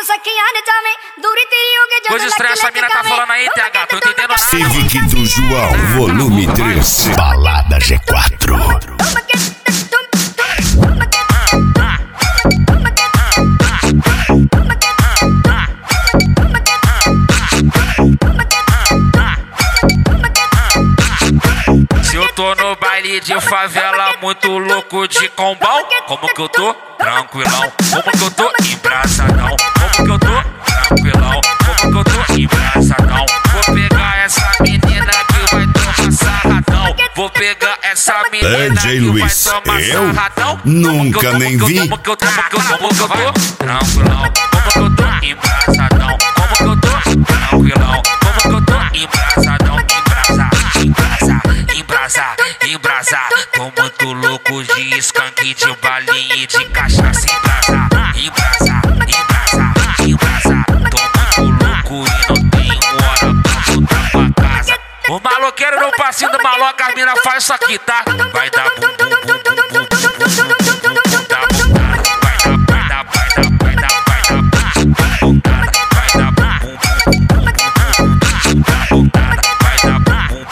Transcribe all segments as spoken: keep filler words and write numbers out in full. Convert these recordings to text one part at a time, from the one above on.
Coisa estranha, essa mina tá falando aí, T H, tô entendendo. Civic do João, volume três, Balada G quatro. Se eu tô no baile de favela, muito louco de combão, como que eu tô? Tranquilão. Como que eu tô? Embraçadão. Como que eu tô? Tranquilão. Como que eu tô? Embraçadão. Vou pegar essa menina que vai tomar sarradão. Vou pegar essa menina D J que Luiz, vai tomar eu sarradão. nunca nem vi. Como que eu tô? Como que eu tô? Como que eu tô? Tranquilão. Como que eu tô? Embraçadão. Como que eu tô? Tranquilão. Como que eu tô? Embraçadão. Embraça, embraça, embraça, embraça. Tô muito louco de skunk, de balinha e de cachaça. Embraça, embraça, embraça, embraça. Tô muito louco e não tenho hora pra voltar pra casa. O maloqueiro no passinho do maloca, as mina faz isso aqui, tá? Vai dar bum bum bum bum bum bum bum bum bum. Dá bundada, vai dar, vai dar, vai dar, vai dar, vai dar bum bundada, vai dar bum bum bum bum bum bum. Dá bundada, vai dar bum bum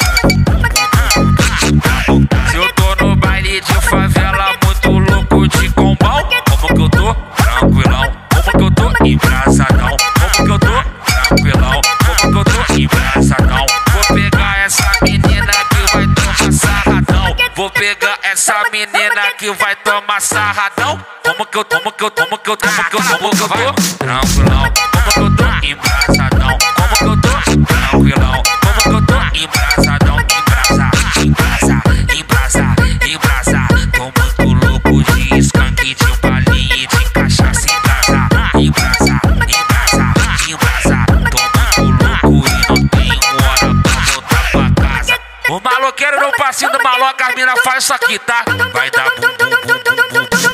bum bum bum. Se eu tô no baile de favela, muito louco de combão, como que eu tô? Tranquilão. Como que eu tô? Embraçadão. Como que eu tô? Tranquilão. Como que eu tô? Embraçadão. Vou pegar essa menina que vai tomar sarradão. Vou pegar essa menina que vai tomar sarradão. Como que eu tô? Como que eu tô? Como que eu tô? Como que eu tô? Como que eu tô? Tranquilão. Como que eu tô? Embraçadão. Como que eu tô? Tranquilão. Como que eu tô? Embraçadão. Embraça, embraça, embraça, embraça. Tô muito louco de skunk, de balinha e de cachaça. Embraça, embraça, embraça, embraça. Tô muito louco e não tenho hora pra voltar pra casa. O maloqueiro no passinho do maloca, as mina faz isso aqui, tá? Vai dar bum bum bum bum bum.